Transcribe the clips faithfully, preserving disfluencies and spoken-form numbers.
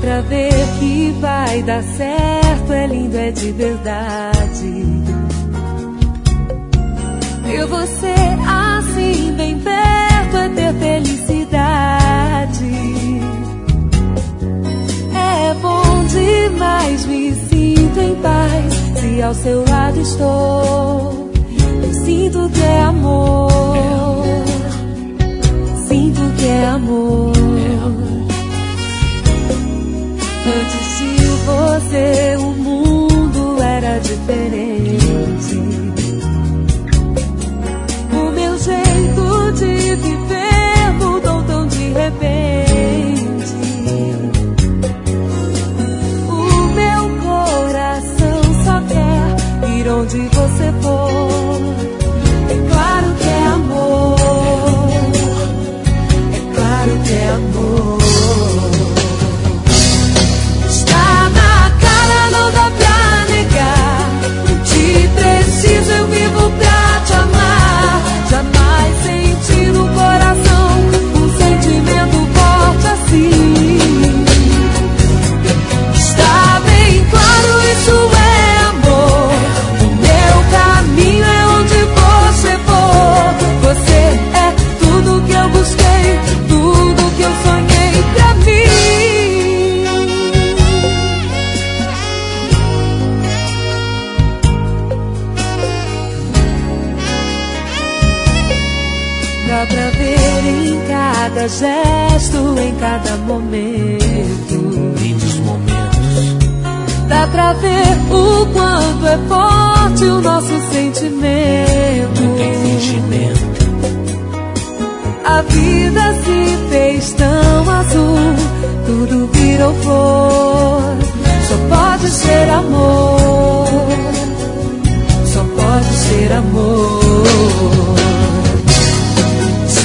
pra ver que vai dar certo, é lindo, é de verdade. E você assim bem perto é ter felicidade. É bom demais, me sinto em paz se ao seu lado estou. Eu sinto que é amor, sinto que é amor. Antes de você o mundo era diferente. O meu jeito de viver mudou tão de repente. O meu coração só quer ir onde você for. É claro que é amor, é claro que é amor. Não dá pra negar, te preciso, eu vivo pra te amar. Jamais senti no coração um sentimento forte assim. Está bem claro, isso é amor. O meu caminho é onde você for. Você é tudo que eu busquei, tudo que eu sonhei pra mim. Dá pra ver em cada gesto, em cada momento. Lindos momentos. Dá pra ver o quanto é forte o nosso sentimento. Não tem fingimento. A vida se fez tão azul, tudo virou flor. Só pode ser amor, só pode ser amor.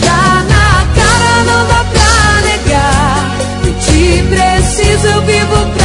Não dá pra negar, eu te preciso, eu vivo pra